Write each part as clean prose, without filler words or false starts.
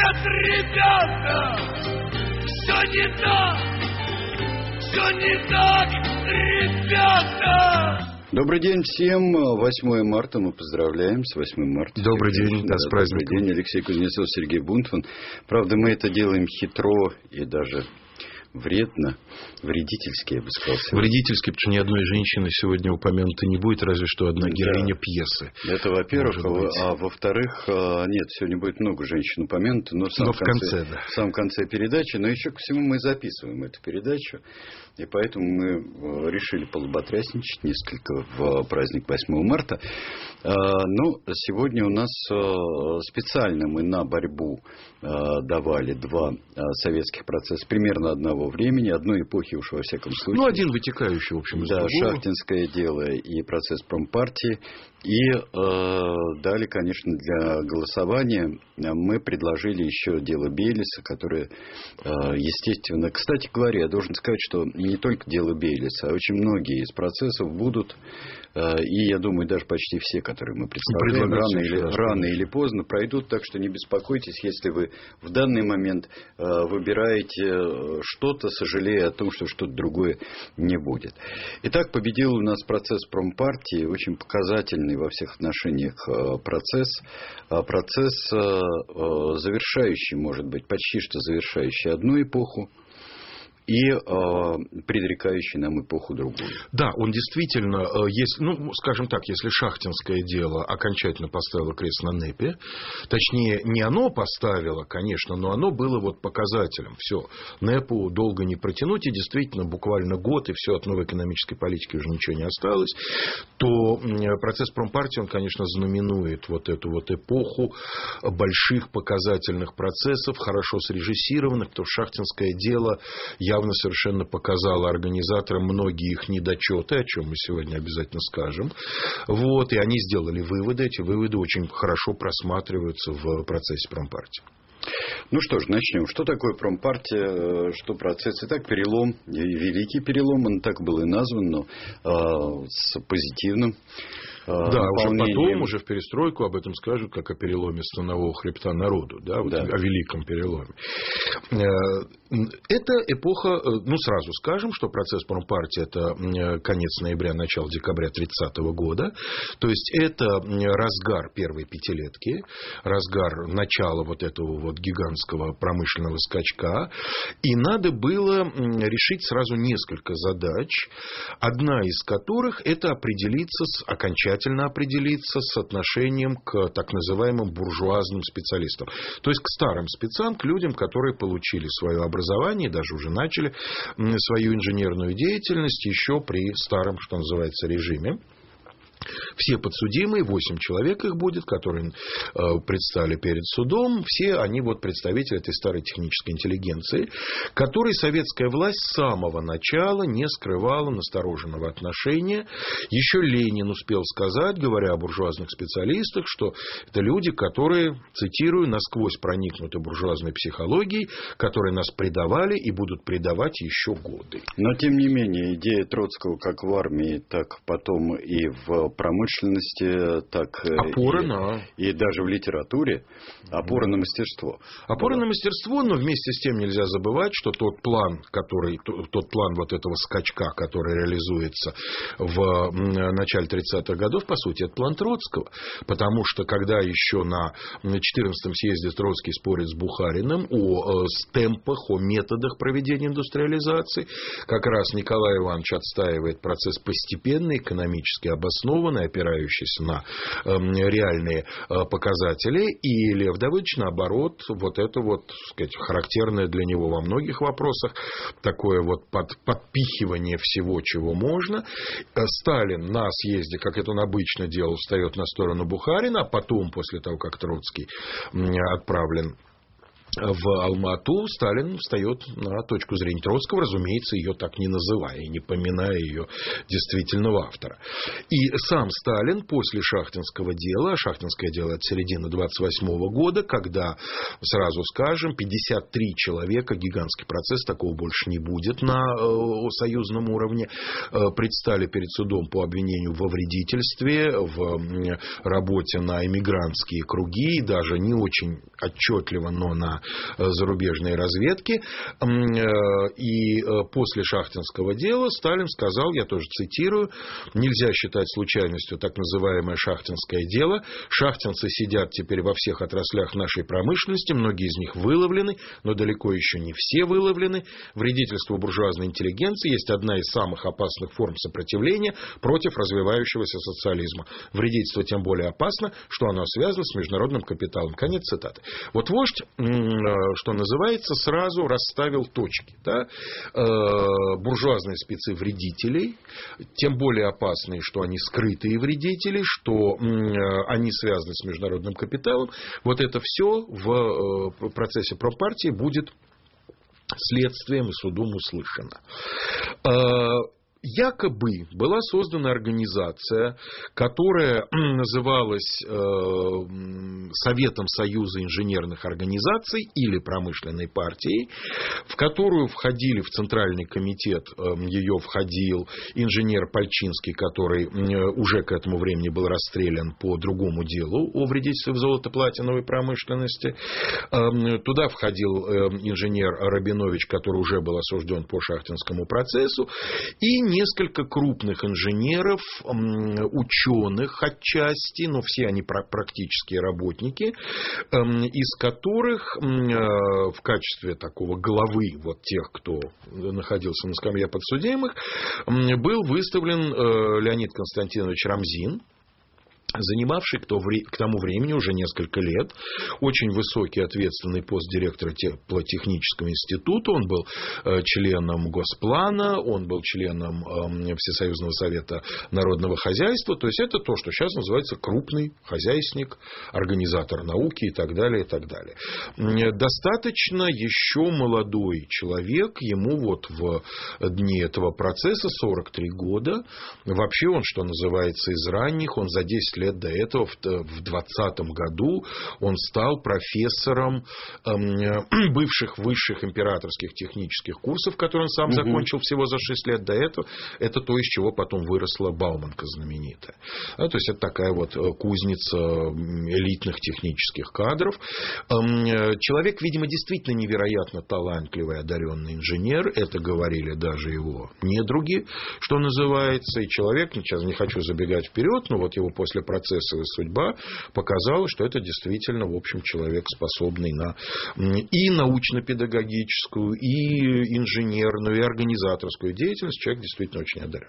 Нет, ребята, все не так, ребята. Добрый день всем. 8 марта. Мы поздравляем с 8 марта. Добрый день. Да, с праздником. Добрый день. Алексей Кузнецов, Сергей Бунтман. Правда, мы это делаем хитро и даже вредно. Вредительски, я бы сказал. Вредительски, потому что ни одной женщины сегодня упомянуто не будет, разве что одна героиня пьесы. Это, во-первых. А во-вторых, нет, сегодня будет много женщин упомянуто, но в самом конце передачи. Но еще ко всему мы записываем эту передачу. И поэтому мы решили полуботрясничать несколько в праздник 8 марта. Но сегодня у нас специально мы на борьбу давали два советских процесса примерно одного времени, одной эпохи уж во всяком случае. Ну, один вытекающий, в общем, из другого. Шахтинское дело и процесс промпартии. И далее, конечно, для голосования мы предложили еще дело Бейлиса, которое, естественно... Кстати говоря, я должен сказать, что не только дело Бейлиса, а очень многие из процессов будут, и я думаю, даже почти все, которые мы представляем, рано или поздно пройдут, так что не беспокойтесь, если вы в данный момент выбираете что-то, сожалея о том, что что-то другое не будет. Итак, победил у нас процесс промпартии, очень показательный во всех отношениях процесс завершающий, может быть, почти что завершающий одну эпоху и предрекающий нам эпоху другую. Да, он действительно, скажем так, если шахтинское дело окончательно поставило крест на НЭПе, точнее, не оно поставило, конечно, но оно было вот показателем. Все, НЭПу долго не протянуть, и действительно буквально год, и все, от новой экономической политики уже ничего не осталось, то процесс промпартии, он, конечно, знаменует вот эту вот эпоху больших показательных процессов, хорошо срежиссированных, потому что шахтинское дело явно совершенно показало организаторам многие их недочеты, о чем мы сегодня обязательно скажем. Вот, и они сделали выводы. Эти выводы очень хорошо просматриваются в процессе промпартии. Ну что ж, начнем. Что такое промпартия, что процесс? Итак, перелом, великий перелом, он так был и назван, но с позитивным. Да, уже потом, уже в перестройку об этом скажут, как о переломе станового хребта народу, да, вот о великом переломе. Это эпоха, сразу скажем, что процесс промпартии – это конец ноября, начало декабря 30-го года, то есть это разгар первой пятилетки, разгар начала вот этого вот гигантского промышленного скачка, и надо было решить сразу несколько задач, одна из которых – это окончательно определиться с отношением к так называемым буржуазным специалистам. То есть к старым спецам, к людям, которые получили свое образование, даже уже начали свою инженерную деятельность еще при старом, что называется, режиме. Все подсудимые, 8 человек их будет, которые предстали перед судом, все они вот представители этой старой технической интеллигенции, которой советская власть с самого начала не скрывала настороженного отношения. Еще Ленин успел сказать, говоря о буржуазных специалистах, что это люди, которые, цитирую, насквозь проникнуты буржуазной психологией, которые нас предавали и будут предавать еще годы. Но, тем не менее, идея Троцкого как в армии, так потом и в промышленности, так и даже в литературе, опора на мастерство. Опора на мастерство, но вместе с тем нельзя забывать, что тот план вот этого скачка, который реализуется в начале 30-х годов, по сути, это план Троцкого. Потому что, когда еще на 14-м съезде Троцкий спорит с Бухариным о темпах, о методах проведения индустриализации, как раз Николай Иванович отстаивает процесс постепенный, экономически обоснованный, опирающийся на реальные показатели, и Лев Давыдович, наоборот, вот это вот, так сказать, характерное для него во многих вопросах, такое вот подпихивание всего, чего можно. Сталин на съезде, как это он обычно делал, встает на сторону Бухарина, а потом, после того, как Троцкий отправлен в Алма-Ату, Сталин встает на точку зрения Троцкого, разумеется, ее так не называя и не поминая ее действительного автора. И сам Сталин после Шахтинского дела, а Шахтинское дело от середины 1928 года, когда, сразу скажем, 53 человека, гигантский процесс, такого больше не будет на союзном уровне, предстали перед судом по обвинению во вредительстве, в работе на эмигрантские круги, и даже не очень отчетливо, но на зарубежной разведки. И после Шахтинского дела Сталин сказал, я тоже цитирую: нельзя считать случайностью так называемое Шахтинское дело. Шахтинцы сидят теперь во всех отраслях нашей промышленности, многие из них выловлены, но далеко еще не все выловлены. Вредительство буржуазной интеллигенции есть одна из самых опасных форм сопротивления против развивающегося социализма. Вредительство тем более опасно, что оно связано с международным капиталом. Конец цитаты. Вот вождь, что называется, сразу расставил точки. Да? Буржуазные спецы вредителей, тем более опасные, что они скрытые вредители, что они связаны с международным капиталом. Вот это все в процессе промпартии будет следствием и судом услышано. Якобы была создана организация, которая называлась Советом Союза инженерных организаций или промышленной партией, в которую входили, в Центральный комитет ее входил инженер Пальчинский, который уже к этому времени был расстрелян по другому делу о вредительстве в золото-платиновой промышленности. Туда входил инженер Рабинович, который уже был осужден по Шахтинскому процессу, и несколько крупных инженеров, ученых отчасти, но все они практические работники, из которых в качестве такого главы вот тех, кто находился на скамье подсудимых, был выставлен Леонид Константинович Рамзин, занимавший к тому времени уже несколько лет очень высокий ответственный пост директора теплотехнического института. Он был членом Госплана, он был членом Всесоюзного совета народного хозяйства. То есть это то, что сейчас называется крупный хозяйственник, организатор науки и так далее, и так далее. Достаточно еще молодой человек, ему вот в дни этого процесса 43 года. Вообще он, что называется, из ранних, он за 10 лет до этого, в 2020 году, он стал профессором бывших высших императорских технических курсов, которые он сам закончил всего за 6 лет до этого. Это то, из чего потом выросла Бауманка знаменитая. То есть это такая вот кузница элитных технических кадров. Человек, видимо, действительно невероятно талантливый, одаренный инженер. Это говорили даже его недруги, что называется. И человек, сейчас не хочу забегать вперед, но вот его после процесса и судьба показала, что это действительно, в общем, человек, способный на и научно-педагогическую, и инженерную, и организаторскую деятельность. Человек действительно очень одарен.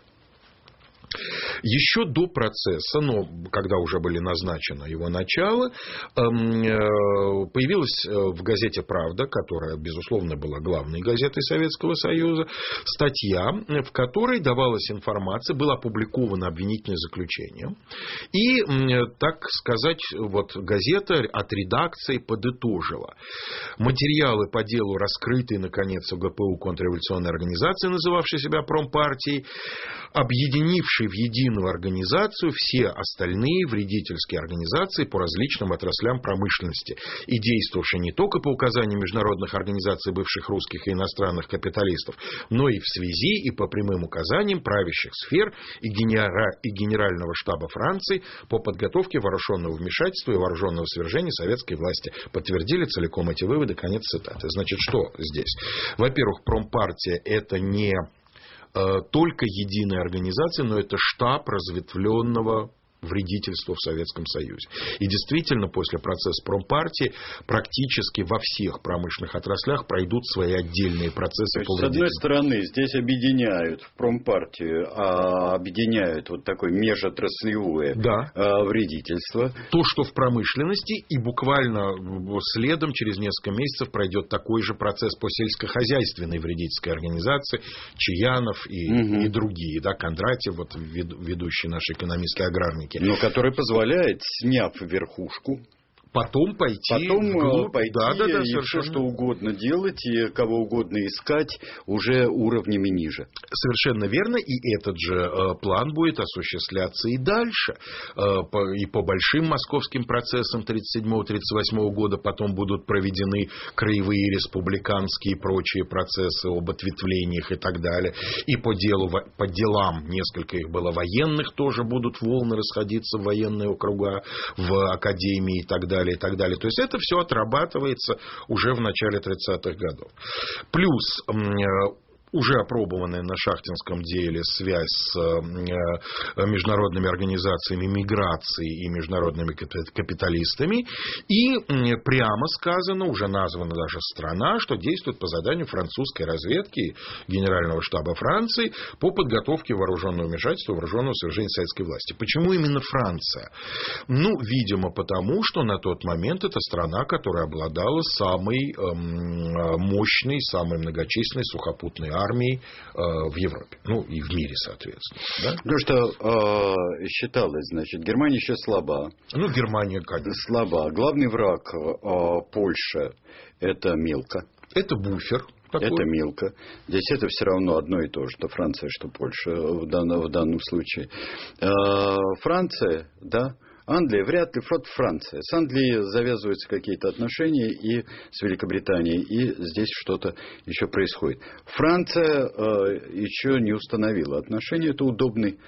Еще до процесса, но когда уже были назначено его начало, появилась в газете «Правда», которая, безусловно, была главной газетой Советского Союза, статья, в которой давалась информация, было опубликовано обвинительное заключение. И, так сказать, вот газета от редакции подытожила. Материалы по делу, раскрытые, наконец, ГПУ контрреволюционной организации, называвшей себя промпартией, объединившей в единую организацию все остальные вредительские организации по различным отраслям промышленности и действовавшие не только по указаниям международных организаций бывших русских и иностранных капиталистов, но и в связи и по прямым указаниям правящих сфер и Генерального штаба Франции по подготовке вооруженного вмешательства и вооруженного свержения советской власти. Подтвердили целиком эти выводы. Конец цитаты. Значит, что здесь? Во-первых, промпартия — это не только единая организация, но это штаб разветвленного вредительства в Советском Союзе. И действительно, после процесса промпартии практически во всех промышленных отраслях пройдут свои отдельные процессы по вредительству. С одной стороны, здесь объединяют в промпартию, объединяют вот такое межотраслевое вредительство. То, что в промышленности, и буквально следом через несколько месяцев пройдет такой же процесс по сельскохозяйственной вредительской организации. Чаянов и другие, Кондратьев, вот ведущие наши экономистские аграрники. Но который позволяет, сняв верхушку, потом пойти вглубь. Да, и все, что угодно делать, и кого угодно искать уже уровнями ниже. Совершенно верно, и этот же план будет осуществляться и дальше. И по большим московским процессам 1937-1938 года потом будут проведены краевые, республиканские и прочие процессы об ответвлениях и так далее. И по делам, несколько их было военных, тоже будут волны расходиться в военные округа, в академии и так далее, и так далее. То есть это все отрабатывается уже в начале 30-х годов. Плюс уже опробованная на шахтинском деле связь с международными организациями миграции и международными капиталистами. И прямо сказано, уже названа даже страна, что действует по заданию французской разведки Генерального штаба Франции по подготовке вооруженного вмешательства, вооруженного свержения советской власти. Почему именно Франция? Видимо, потому что на тот момент это страна, которая обладала самой мощной, самой многочисленной сухопутной армией в Европе. И в мире, соответственно. Да? Потому что считалось, значит, Германия еще слаба. Германия, конечно. Слаба. Главный враг Польши – это мелко. Это буфер. Такой. Это мелко. Здесь это все равно одно и то же, что Франция, что Польша в данном случае. Франция, да. Англия, вряд ли, Франция. С Англией завязываются какие-то отношения и с Великобританией, и здесь что-то еще происходит. Франция еще не установила отношения. Это удобный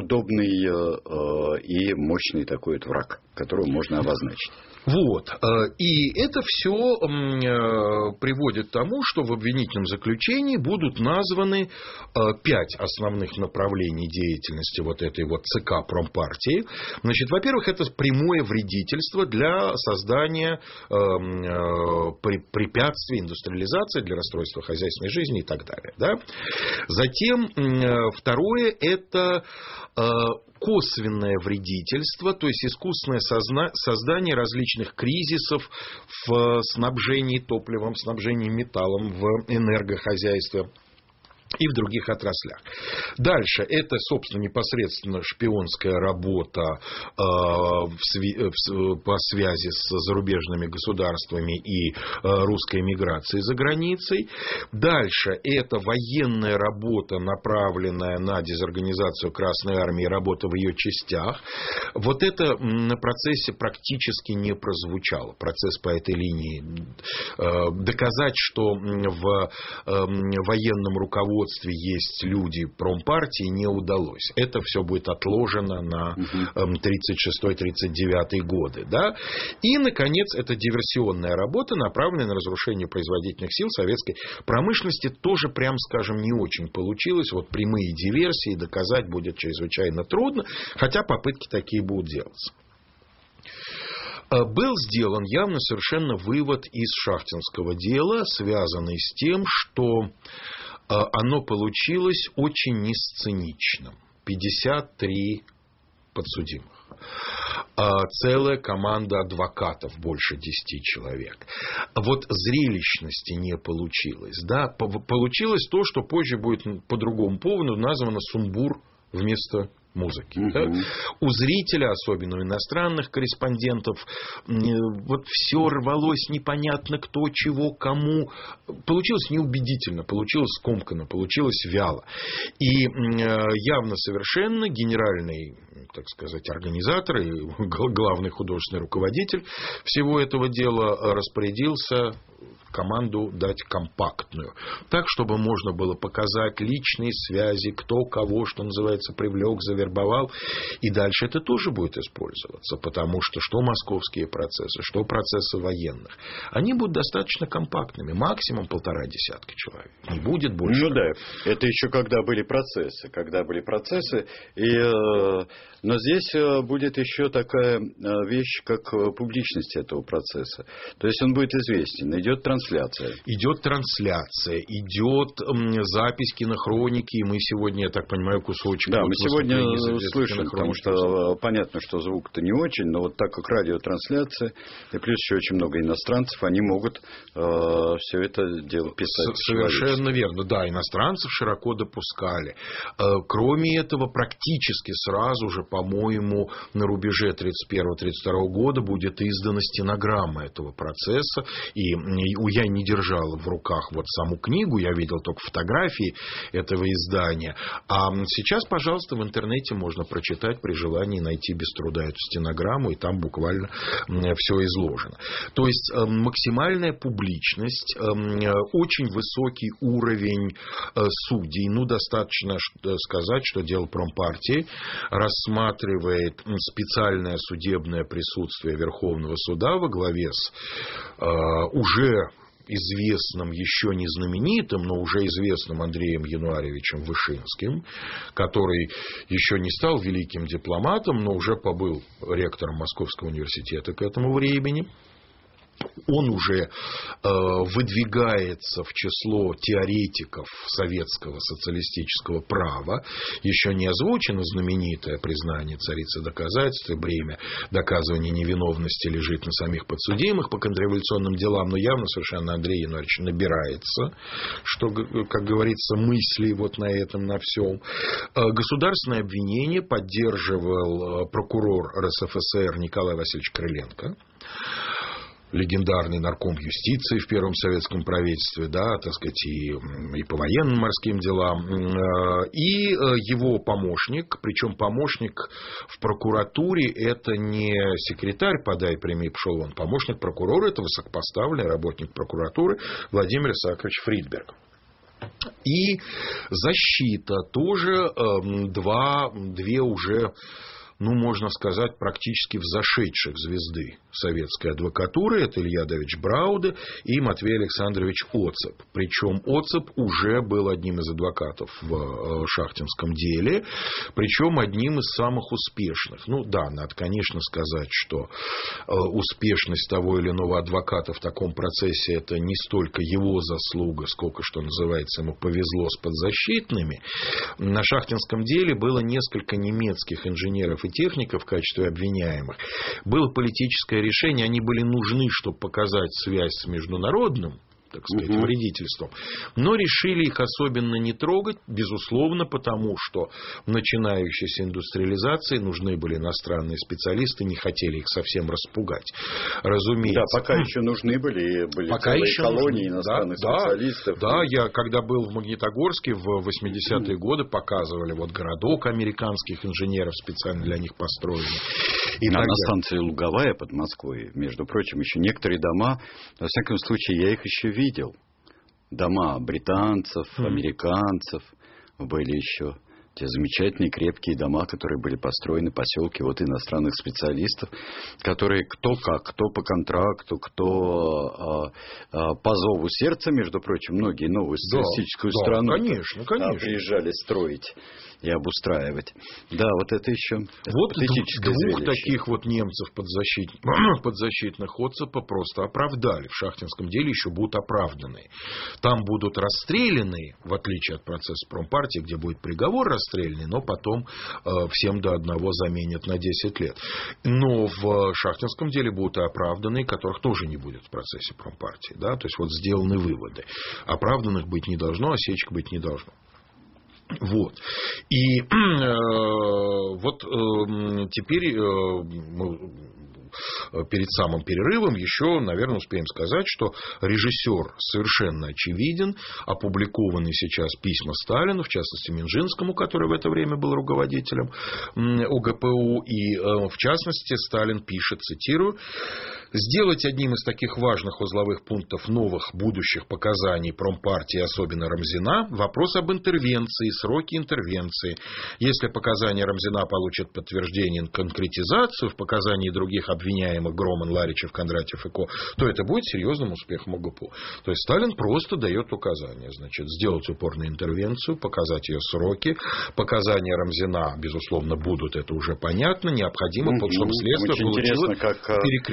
и мощный такой вот враг, которого можно обозначить. И это все приводит к тому, что в обвинительном заключении будут названы 5 основных направлений деятельности вот этой вот ЦК Промпартии. Значит, во-первых, это прямое вредительство для создания препятствий индустриализации, для расстройства хозяйственной жизни и так далее. Да? Затем, второе, это косвенное вредительство, то есть искусственное создание различных кризисов в снабжении топливом, снабжении металлом, в энергохозяйстве и в других отраслях. Дальше это, собственно, непосредственно шпионская работа по связи с зарубежными государствами и русской эмиграцией за границей. Дальше это военная работа, направленная на дезорганизацию Красной Армии, работа в ее частях. Вот это на процессе практически не прозвучало. Процесс по этой линии. Доказать, что в военном руководстве есть люди промпартии, не удалось. Это все будет отложено на 36-39 годы. Да? И, наконец, это диверсионная работа, направленная на разрушение производительных сил советской промышленности. Тоже, прям скажем, не очень получилось. Вот прямые диверсии доказать будет чрезвычайно трудно, хотя попытки такие будут делаться. Был сделан явно совершенно вывод из шахтинского дела, связанный с тем, что оно получилось очень несценичным. 53 подсудимых. Целая команда адвокатов, больше 10 человек. Вот зрелищности не получилось. Да? Получилось то, что позже будет по другому поводу названо сумбур вместо музыки. Да? У зрителя, особенно у иностранных корреспондентов, вот все рвалось непонятно кто, чего, кому. Получилось неубедительно, получилось скомканно, получилось вяло. И явно совершенно генеральный, так сказать, организатор и главный художественный руководитель всего этого дела распорядился команду дать компактную. Так, чтобы можно было показать личные связи, кто кого, что называется, привлек, завербовал. И дальше это тоже будет использоваться. Потому что московские процессы, что процессы военных, они будут достаточно компактными. Максимум 1,5 десятка человек. Не будет больше. Да. Это еще когда были процессы. Но здесь будет еще такая вещь, как публичность этого процесса. То есть он будет известен. Идет трансляция трансляция. Идет трансляция, идет запись кинохроники, и мы сегодня, я так понимаю, кусочек. Да, мы сегодня слышим, потому что понятно, что звук-то не очень, но вот так как радиотрансляция, и плюс еще очень много иностранцев, они могут все это дело писать. Совершенно верно, да, иностранцев широко допускали. Кроме этого, практически сразу же, по-моему, на рубеже 31-32 года будет издана стенограмма этого процесса. И я не держал в руках вот саму книгу, я видел только фотографии этого издания. А сейчас, пожалуйста, в интернете можно прочитать при желании, найти без труда эту стенограмму, и там буквально все изложено. То есть максимальная публичность, очень высокий уровень судей. Ну, достаточно сказать, что дело промпартии рассматривает специальное судебное присутствие Верховного суда во главе с уже известным, еще не знаменитым, но уже известным Андреем Януаревичем Вышинским, который еще не стал великим дипломатом, но уже побыл ректором Московского университета к этому времени. Он уже выдвигается в число теоретиков советского социалистического права. Еще не озвучено знаменитое признание царицы доказательств, и бремя доказывания невиновности лежит на самих подсудимых по контрреволюционным делам, но явно совершенно Андрей Януарьевич набирается, что, как говорится, мысли вот на этом, на всем. Государственное обвинение поддерживал прокурор РСФСР Николай Васильевич Крыленко, легендарный нарком юстиции в первом советском правительстве, да, так сказать, и по военным морским делам, и его помощник, причем помощник в прокуратуре, это не секретарь «Подай, прими, пошел вон», помощник прокурора, это высокопоставленный работник прокуратуры Владимир Исаакович Фридберг. И защита тоже две уже, ну, можно сказать, практически взошедших звезды советской адвокатуры. Это Илья Давидович Брауде и Матвей Александрович Оцеп. Причем Оцеп уже был одним из адвокатов в шахтинском деле, причем одним из самых успешных. Ну да, надо, конечно, сказать, что успешность того или иного адвоката в таком процессе — это не столько его заслуга, сколько, что называется, ему повезло с подзащитными. На шахтинском деле было несколько немецких инженеров и техников в качестве обвиняемых. Было политическое решение, они были нужны, чтобы показать связь с международным, так сказать, вредительством. Но решили их особенно не трогать, безусловно, потому что в начинающейся индустриализации нужны были иностранные специалисты, не хотели их совсем распугать. Разумеется. Да, пока еще нужны были пока целые колонии иностранных специалистов. Да, я когда был в Магнитогорске в 80-е годы, показывали вот городок американских инженеров, специально для них построенный. И на станции Луговая под Москвой, между прочим, еще некоторые дома, во всяком случае, я их еще видел. Дома британцев, американцев были еще. Те замечательные крепкие дома, которые были построены в поселке вот иностранных специалистов, которые кто как, кто по контракту, кто по зову сердца, между прочим, многие новую социалистическую страну конечно. приезжали строить и обустраивать. Да, вот это еще вот двух таких вот немцев подзащитных Оцепа просто оправдали. В шахтинском деле еще будут оправданы. Там будут расстреляны, в отличие от процесса промпартии, где будет приговор расстрельный, но потом всем до одного заменят на 10 лет. Но в шахтинском деле будут оправданы, которых тоже не будет в процессе промпартии. Да? То есть вот сделаны выводы. Оправданных быть не должно, осечек быть не должно. Вот. И вот теперь мы перед самым перерывом еще, наверное, успеем сказать, что режиссер совершенно очевиден. Опубликованы сейчас письма Сталину, в частности Минжинскому, который в это время был руководителем ОГПУ. И в частности Сталин пишет, цитирую: «Сделать одним из таких важных узловых пунктов новых будущих показаний промпартии, особенно Рамзина, вопрос об интервенции, сроки интервенции. Если показания Рамзина получат подтверждение и конкретизацию в показании других обвиняемых Громан, Ларичев, Кондратьев и Ко, то это будет серьезным успехом ОГПУ». То есть Сталин просто дает указания, значит, сделать упор на интервенцию, показать ее сроки. Показания Рамзина, безусловно, будут, это уже понятно, необходимо, чтобы следствие получило перекрестные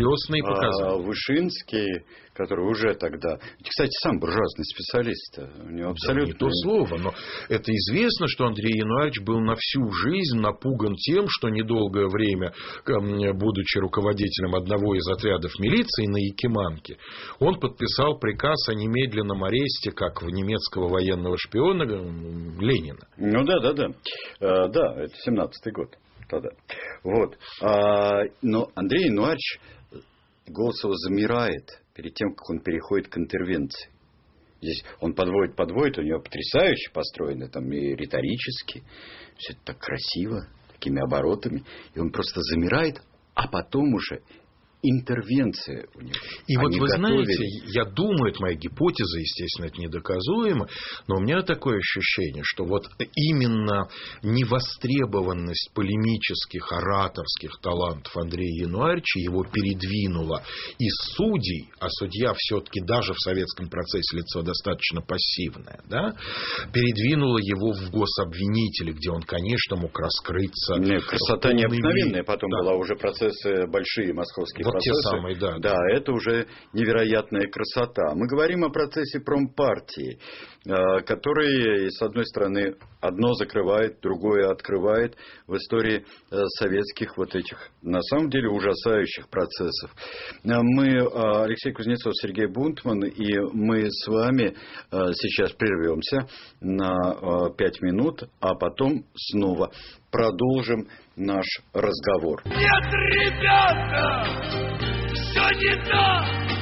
показал. Вышинский, который уже тогда... Кстати, сам буржуазный специалист. У него абсолютно... Да, не то слово, но это известно, что Андрей Януарьевич был на всю жизнь напуган тем, что недолгое время, будучи руководителем одного из отрядов милиции на Якиманке, он подписал приказ о немедленном аресте, как в немецкого военного шпиона Ленина. Ну да. Да, это 17-й год тогда. Вот. Но Андрей Януарьевич, голос его замирает перед тем, как он переходит к интервенции. Здесь он подводит, у него потрясающе построено, там и риторически. Все это так красиво, такими оборотами. И он просто замирает, а потом уже интервенция у него. И вот вы знаете, я думаю, это моя гипотеза, естественно, это недоказуемо, но у меня такое ощущение, что вот именно невостребованность полемических, ораторских талантов Андрея Януарьевича его передвинула из судей, а судья все-таки даже в советском процессе лицо достаточно пассивное, да, передвинула его в гособвинители, где он, конечно, мог раскрыться. Нет, красота необыкновенная, потом была уже процессы большие московские. Вот те самые, да. Да, это уже невероятная красота. Мы говорим о процессе промпартии, который, с одной стороны, одно закрывает, другое открывает в истории советских вот этих, на самом деле, ужасающих процессов. Мы, Алексей Кузнецов, Сергей Бунтман, и мы с вами сейчас прервемся на 5 минут, а потом снова продолжим наш разговор. Нет, ребята, все не так,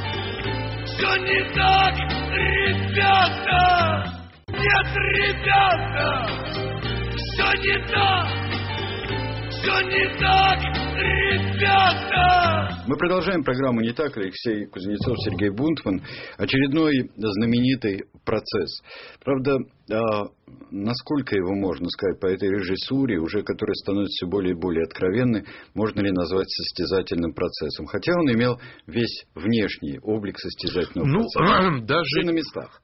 ребята. Нет, ребята, все не так, ребята. Мы продолжаем программу «Не так». Алексей Кузнецов, Сергей Бунтман. Очередной знаменитый процесс. Правда, насколько его можно сказать по этой режиссуре, уже которая становится все более и более откровенной, можно ли назвать состязательным процессом? Хотя он имел весь внешний облик состязательного процесса. Даже на местах.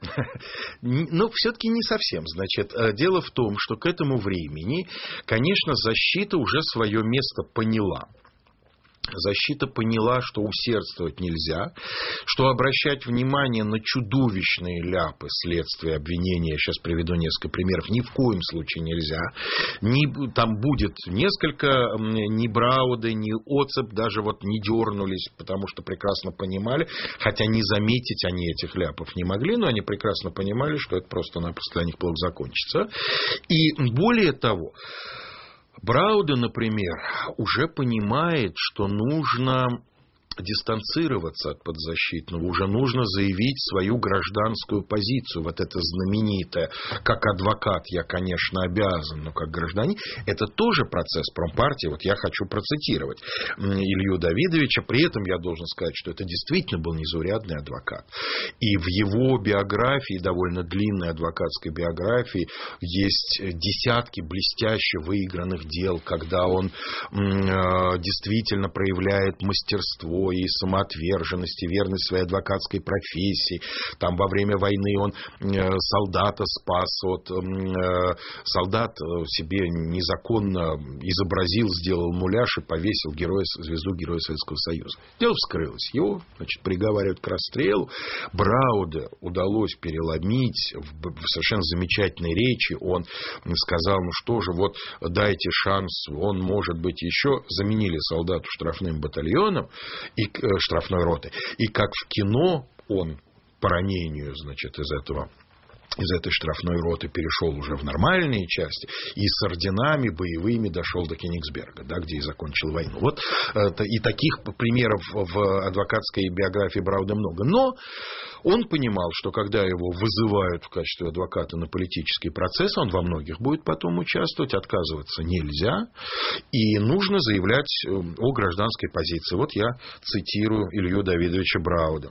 Но все-таки не совсем. Значит, дело в том, что к этому времени, конечно, защита уже свое место поняла. Защита поняла, что усердствовать нельзя, что обращать внимание на чудовищные ляпы следствия, обвинения, я сейчас приведу несколько примеров, ни в коем случае нельзя. Там будет несколько, ни Брауды, ни Оцеп даже вот не дернулись, потому что прекрасно понимали, хотя не заметить они этих ляпов не могли, но они прекрасно понимали, что это просто-напросто для них плохо закончится. И более того, Брауда, например, уже понимает, что нужно дистанцироваться от подзащитного, уже нужно заявить свою гражданскую позицию. Вот это знаменитое, как адвокат я, конечно, обязан, но как гражданин, это тоже процесс промпартии. Вот я хочу процитировать Илью Давидовича, при этом я должен сказать, что это действительно был незаурядный адвокат. И в его биографии, довольно длинной адвокатской биографии, есть десятки блестяще выигранных дел, когда он действительно проявляет мастерство и самоотверженность, и верность своей адвокатской профессии. Там во время войны он солдата спас от... Солдат себе незаконно изобразил, сделал муляж и повесил звезду Героя Советского Союза. Дело вскрылось. Его, значит, приговаривают к расстрелу. Брауда удалось переломить в совершенно замечательной речи. Он сказал, ну что же, вот дайте шанс, он может быть еще. Заменили солдату штрафным батальоном и штрафной роты. И как в кино он по ранению, значит, из этой штрафной роты перешел уже в нормальные части и с орденами боевыми дошел до Кенигсберга, да, где и закончил войну. Вот и таких примеров в адвокатской биографии Брауда много. Но он понимал, что когда его вызывают в качестве адвоката на политический процесс, он во многих будет потом участвовать, отказываться нельзя, и нужно заявлять о гражданской позиции. Вот я цитирую Илью Давидовича Брауда.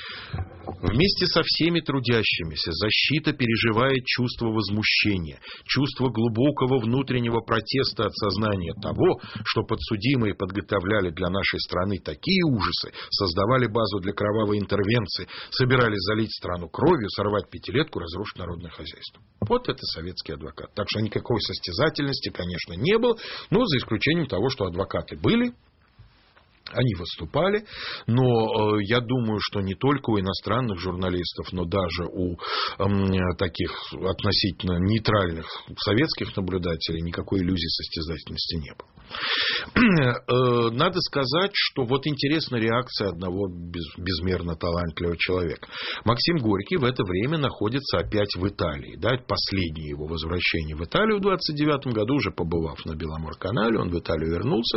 Вместе со всеми трудящимися защита переживает чувство возмущения, чувство глубокого внутреннего протеста от сознания того, что подсудимые подготовляли для нашей страны такие ужасы, создавали базу для кровавой интервенции, собирались залить страну кровью, сорвать пятилетку, разрушить народное хозяйство. Вот это советский адвокат. Так что никакой состязательности, конечно, не было, но за исключением того, что адвокаты были, Они выступали, но я думаю, что не только у иностранных журналистов, но даже у таких относительно нейтральных советских наблюдателей никакой иллюзии состязательности не было. Надо сказать, что вот интересна реакция одного безмерно талантливого человека. Максим Горький в это время находится опять в Италии. Да, это последнее его возвращение в Италию в 1929 году, уже побывав на Беломор-канале, он в Италию вернулся.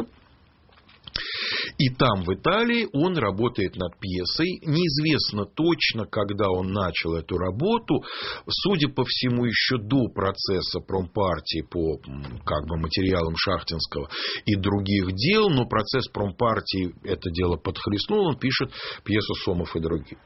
И там, в Италии, он работает над пьесой. Неизвестно точно, когда он начал эту работу. Судя по всему, еще до процесса промпартии по материалам Шахтинского и других дел. Но процесс промпартии это дело подхлестнул. Он пишет пьесу «Сомов и другие».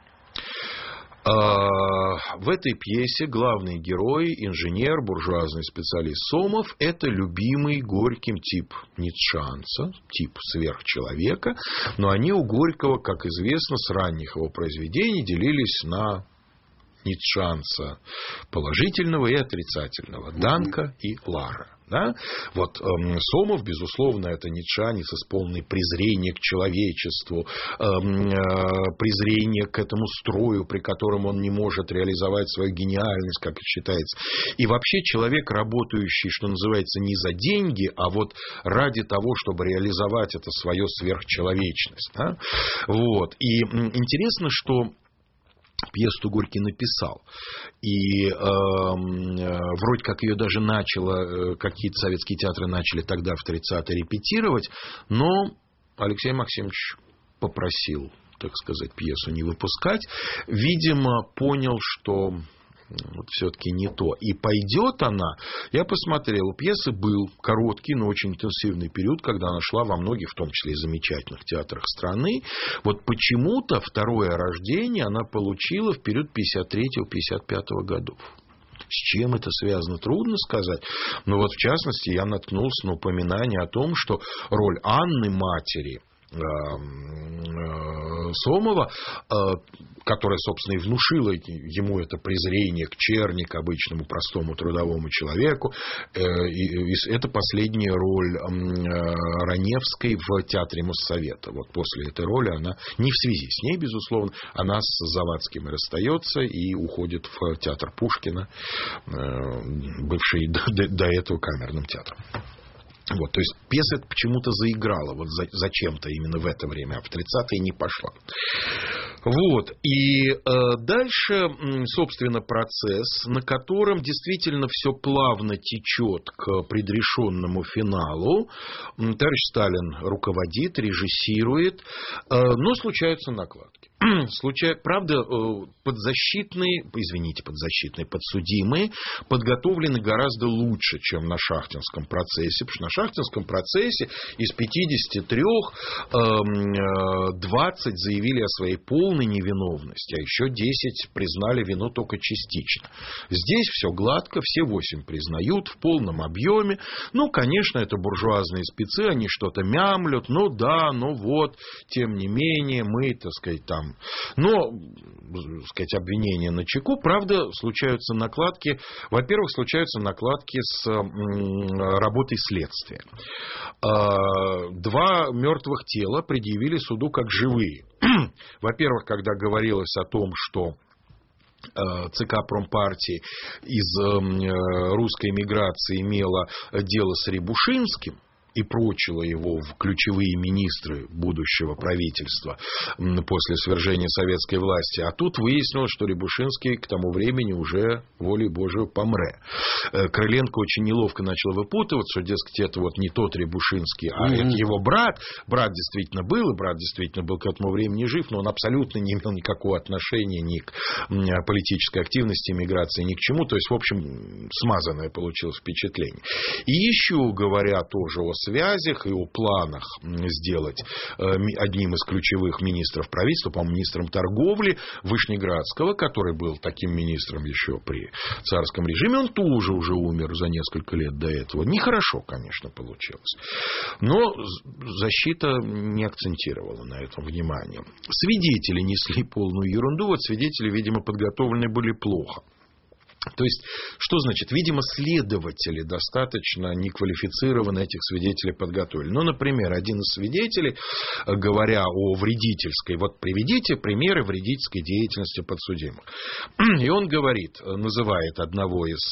В этой пьесе главный герой, инженер, буржуазный специалист Сомов, это любимый Горьким тип ницшеанца, тип сверхчеловека, но они у Горького, как известно, с ранних его произведений делились на ницшеанца положительного и отрицательного, Данка и Лара. Да? Вот Сомов, безусловно, это ницшеанец, исполненный презрения к человечеству, презрения к этому строю, при котором он не может реализовать свою гениальность, как это считается. И вообще человек, работающий, что называется, не за деньги, а вот ради того, чтобы реализовать это свою сверхчеловечность. Да? Вот. И интересно, что пьесу Горький написал. И вроде как ее даже какие-то советские театры начали тогда в 30-е репетировать, но Алексей Максимович попросил, так сказать, пьесу не выпускать. Видимо, понял, что все-таки не то. И пойдет она, я посмотрел, у пьесы был короткий, но очень интенсивный период, когда она шла во многих, в том числе и замечательных театрах страны. Вот почему-то второе рождение она получила в период 53-55 годов. С чем это связано, трудно сказать. Но вот в частности я наткнулся на упоминание о том, что роль Анны, матери Сомова, которая, собственно, и внушила ему это презрение к черни, к обычному простому трудовому человеку. Это последняя роль Раневской в театре Моссовета. Вот после этой роли она, не в связи с ней, безусловно, она с Завадским расстается и уходит в театр Пушкина, бывший до этого камерным театром. Вот, то есть пьеса почему-то заиграла вот зачем-то именно в это время, а в 30-е не пошла. Вот. И дальше, собственно, процесс, на котором действительно все плавно течет к предрешенному финалу. Товарищ Сталин руководит, режиссирует, но случаются накладки. Правда, подсудимые подготовлены гораздо лучше, чем на Шахтинском процессе. Потому что на Шахтинском процессе из 53 20 заявили о своей полной невиновности, а еще 10 признали вину только частично. Здесь все гладко, все 8 признают в полном объеме. Ну, конечно, это буржуазные спецы, они что-то мямлют, ну да, ну вот, тем не менее, мы, так сказать, там... Но, так сказать, обвинения начеку. Правда, случаются накладки. Во-первых, случаются накладки с работой следствия. 2 мертвых тела предъявили суду как живые. Во-первых, когда говорилось о том, что ЦК Промпартии из русской эмиграции имела дело с Рябушинским и прочила его в ключевые министры будущего правительства после свержения советской власти. А тут выяснилось, что Рябушинский к тому времени уже волей Божией помре. Крыленко очень неловко начал выпутываться, что, дескать, это вот не тот Рябушинский, а это его брат. Брат действительно был, и брат действительно был к этому времени жив, но он абсолютно не имел никакого отношения ни к политической активности, эмиграции, ни к чему. То есть, в общем, смазанное получилось впечатление. И еще говоря тоже о связях и о планах сделать одним из ключевых министров правительства, по-моему, министром торговли Вышнеградского, который был таким министром еще при царском режиме, он тоже уже умер за несколько лет до этого. Нехорошо, конечно, получилось. Но защита не акцентировала на этом внимание. Свидетели несли полную ерунду. Вот свидетели, видимо, подготовлены были плохо. То есть, что значит? Видимо, следователи достаточно неквалифицированно этих свидетелей подготовили. Ну, например, один из свидетелей, говоря о вредительской, вот приведите примеры вредительской деятельности подсудимых. И он говорит, называет одного из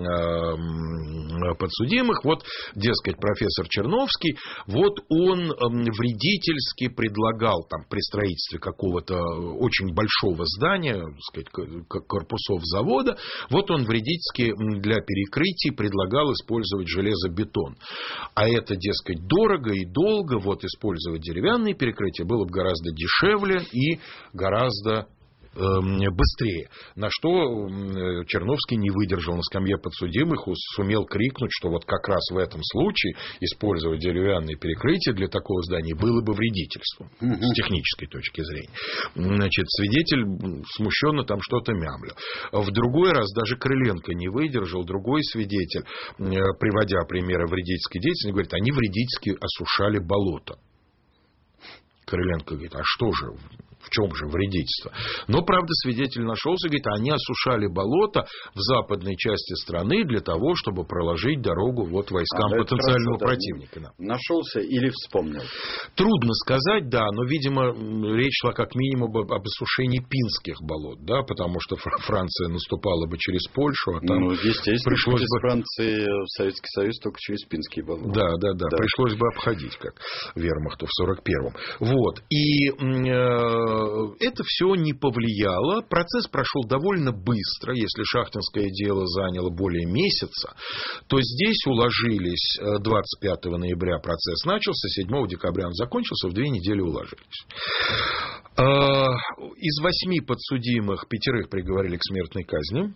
подсудимых, вот, дескать, профессор Черновский, вот он вредительски предлагал там при строительстве какого-то очень большого здания, так сказать, корпусов завода, вот он вредительски для перекрытий предлагал использовать железобетон. А это, дескать, дорого и долго. Вот использовать деревянные перекрытия было бы гораздо дешевле и гораздо быстрее. На что Черновский не выдержал на скамье подсудимых, сумел крикнуть, что вот как раз в этом случае использовать деревянные перекрытия для такого здания было бы вредительством с технической точки зрения. Значит, свидетель смущенно там что-то мямлил. В другой раз даже Крыленко не выдержал, другой свидетель, приводя примеры вредительской деятельности, говорит, они вредительски осушали болото. Крыленко говорит, а что же, в чем же вредительство? Но, правда, свидетель нашелся, говорит, они осушали болото в западной части страны для того, чтобы проложить дорогу вот войскам потенциального противника. Да. Нашелся или вспомнил? Трудно сказать, да, но, видимо, речь шла как минимум об осушении Пинских болот, да, потому что Франция наступала бы через Польшу, а там естественно, пришлось через Франции в Советский Союз только через Пинские болота. Да, пришлось бы обходить, как вермахту в 41-м. Вот, и это все не повлияло. Процесс прошел довольно быстро. Если шахтинское дело заняло более месяца, то здесь уложились 25 ноября процесс начался, 7 декабря он закончился, в 2 недели уложились. Из 8 подсудимых 5 приговорили к смертной казни.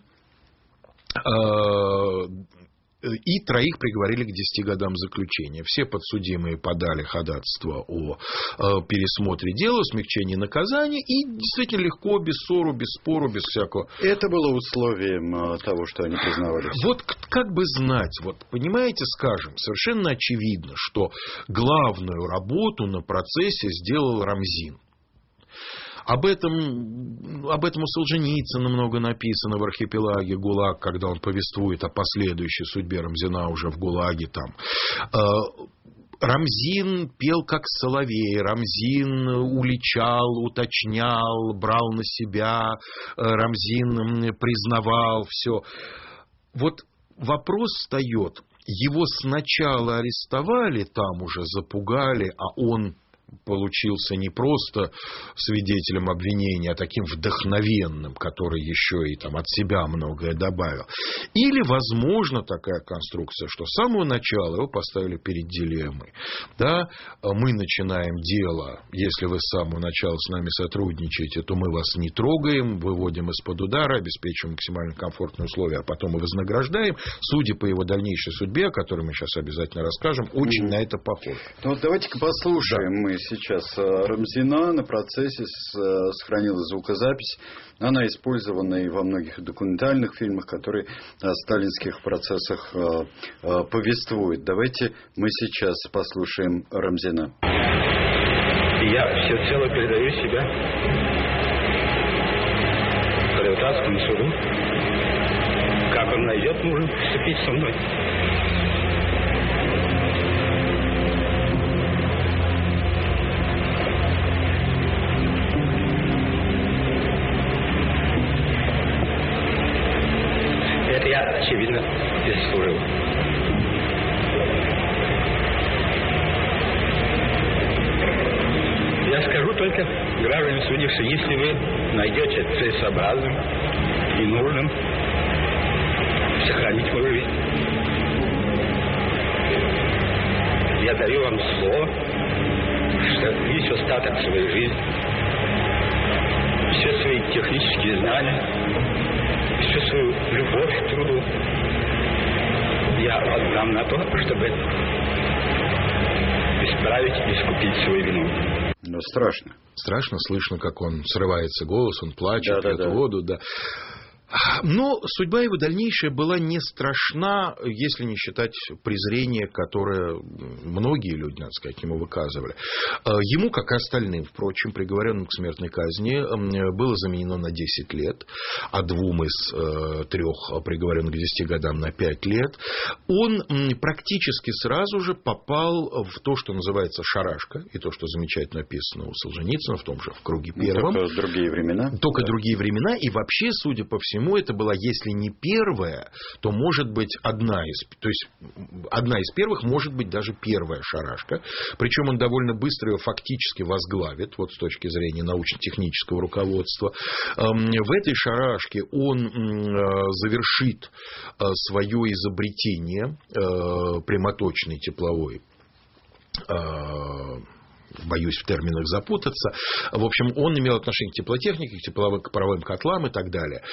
И 3 приговорили к 10 годам заключения. Все подсудимые подали ходатайство о пересмотре дела, смягчении наказания. И действительно легко, без ссору, без спору, без всякого. Это было условием того, что они признавались. Вот как бы знать, вот понимаете, скажем, совершенно очевидно, что главную работу на процессе сделал Рамзин. Об этом у Солженицына много написано в «Архипелаге», «ГУЛАГ», когда он повествует о последующей судьбе Рамзина уже в ГУЛАГе. Там. Рамзин пел как соловей, Рамзин уличал, уточнял, брал на себя, Рамзин признавал все. Вот вопрос встает, его сначала арестовали, там уже запугали, а он получился не просто свидетелем обвинения, а таким вдохновенным, который еще и там от себя многое добавил. Или, возможно, такая конструкция, что с самого начала его поставили перед дилеммой. Да? Мы начинаем дело, если вы с самого начала с нами сотрудничаете, то мы вас не трогаем, выводим из-под удара, обеспечиваем максимально комфортные условия, а потом и вознаграждаем. Судя по его дальнейшей судьбе, о которой мы сейчас обязательно расскажем, очень на это похоже. Ну, вот давайте-ка послушаем мы сейчас Рамзина. На процессе сохранилась звукозапись. Она использована и во многих документальных фильмах, которые о сталинских процессах повествуют. Давайте мы сейчас послушаем Рамзина. Я всецело передаю себя Пролетарскому суду. Как он найдет, нужно вступить со мной. Очевидно, и заслужил. Я скажу только, граждане судьи, что если вы найдете целесообразным и нужным сохранить мою жизнь, я даю вам слово, что весь остаток своей жизни, все свои технические знания, всю свою любовь к труду я отдам на то, чтобы исправить и искупить свою вину. Ну, страшно. Страшно, слышно, как он срывается голос, он плачет, пьет воду, да. Но судьба его дальнейшая была не страшна, если не считать презрение, которое многие люди, надо сказать, ему выказывали. Ему, как и остальным, впрочем, приговоренным к смертной казни, было заменено на 10 лет, а двум из 3 приговоренных к 10 годам на 5 лет. Он практически сразу же попал в то, что называется шарашка, и то, что замечательно написано у Солженицына, в том же «В круге первом». Только другие времена. Только другие времена, и вообще, судя по всему, это была, если не первая, то может быть одна из первых, может быть даже первая шарашка. Причем он довольно быстро ее фактически возглавит, вот с точки зрения научно-технического руководства. В этой шарашке он завершит свое изобретение прямоточной тепловой, боюсь в терминах запутаться. В общем, он имел отношение к теплотехнике, к паровым котлам и так далее.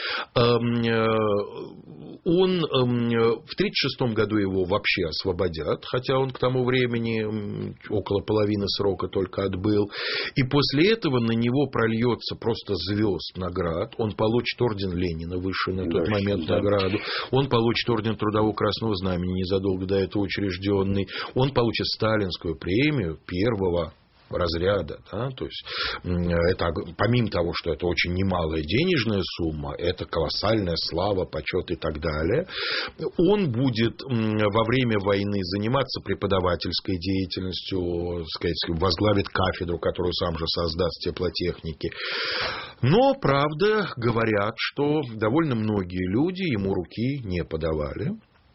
Он в 1936 году его вообще освободят, хотя он к тому времени около половины срока только отбыл. И после этого на него прольется просто звезд наград. Он получит орден Ленина, высшую на тот момент награду. Он получит орден Трудового Красного Знамени, незадолго до этого учрежденный. Он получит сталинскую премию первого разряда, да? То есть это, помимо того, что это очень немалая денежная сумма, это колоссальная слава, почет и так далее. Он будет во время войны заниматься преподавательской деятельностью, сказать, возглавит кафедру, которую сам же создаст теплотехники. Но, правда, говорят, что довольно многие люди ему руки не подавали.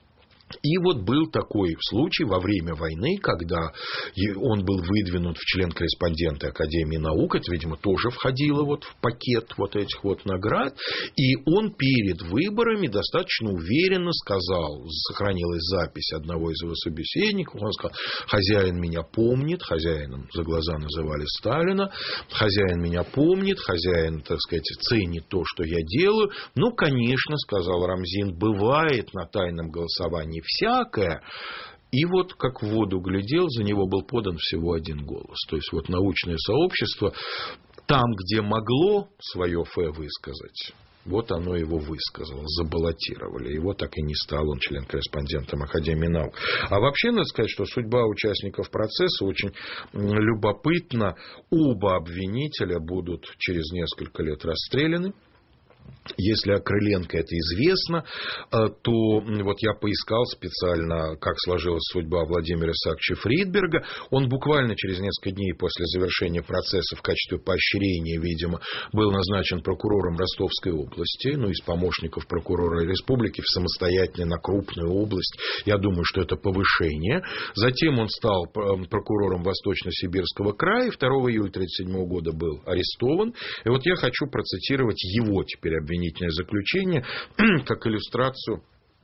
И вот был такой случай во время войны, когда он был выдвинут в член-корреспонденты Академии наук, это, видимо, тоже входило вот в пакет вот этих вот наград, и он перед выборами достаточно уверенно сказал, сохранилась запись одного из его собеседников, он сказал: хозяин меня помнит, хозяином за глаза называли Сталина, хозяин меня помнит, хозяин, так сказать, ценит то, что я делаю. Ну, конечно, сказал Рамзин, бывает на тайном голосовании всякое. И вот как в воду глядел, за него был подан всего 1 голос. То есть вот научное сообщество там, где могло свое фе высказать, вот оно его высказало, забаллотировали. Его так и не стал, он член-корреспондентом Академии наук. А вообще, надо сказать, что судьба участников процесса очень любопытна. Оба обвинителя будут через несколько лет расстреляны. Если о Крыленко это известно, то вот я поискал специально, как сложилась судьба Владимира Исааковича Фридберга. Он буквально через несколько дней после завершения процесса в качестве поощрения, видимо, был назначен прокурором Ростовской области, ну, из помощников прокурора республики в самостоятельную на крупную область. Я думаю, что это повышение. Затем он стал прокурором Восточно-Сибирского края. 2 июля 1937 года был арестован. И вот я хочу процитировать его теперь обвинительное заключение как иллюстрацию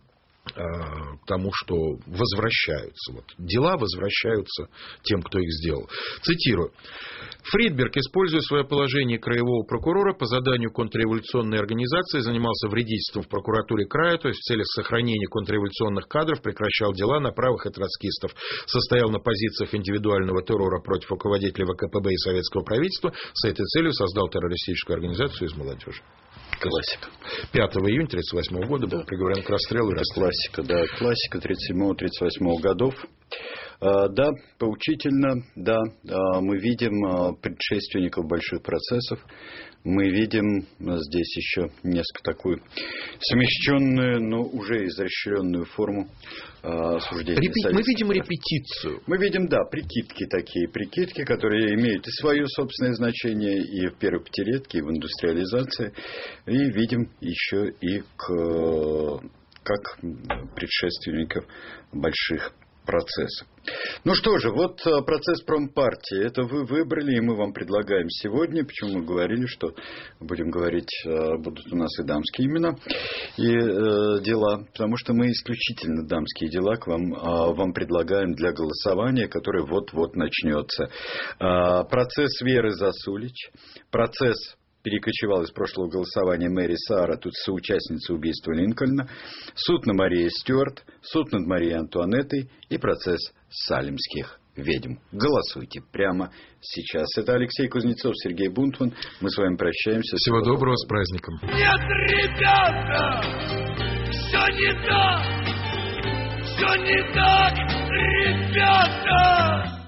к тому, что возвращаются. Вот, дела возвращаются тем, кто их сделал. Цитирую. Фридберг, используя свое положение краевого прокурора по заданию контрреволюционной организации, занимался вредительством в прокуратуре края, то есть в целях сохранения контрреволюционных кадров, прекращал дела на правых и троцкистов, состоял на позициях индивидуального террора против руководителей ВКПБ и советского правительства, с этой целью создал террористическую организацию из молодежи. Классика. 5 июня 1938 года был приговорен к расстрелу. Классика, да, классика 1937-1938 годов. Да, поучительно, да, мы видим предшественников больших процессов, мы видим здесь еще несколько такую смещенную, но уже изощренную форму осуждения. Мы видим репетицию. Мы видим, да, прикидки, которые имеют и свое собственное значение, и в первой пятилетке, и в индустриализации, и видим еще и как предшественников больших процессов. Ну что же, вот процесс промпартии. Это вы выбрали, и мы вам предлагаем сегодня. Почему мы говорили, что будем говорить, будут у нас и дамские имена, и дела. Потому что мы исключительно дамские дела к вам предлагаем для голосования, которое вот-вот начнется. Процесс Веры Засулич, процесс перекочевал из прошлого голосования Мэри Сара, тут соучастница убийства Линкольна, суд над Марией Стюарт, суд над Марией Антуанеттой и процесс салемских ведьм. Голосуйте прямо сейчас. Это Алексей Кузнецов, Сергей Бунтман. Мы с вами прощаемся. Всего доброго, с праздником. Нет, ребята, все не так, ребята.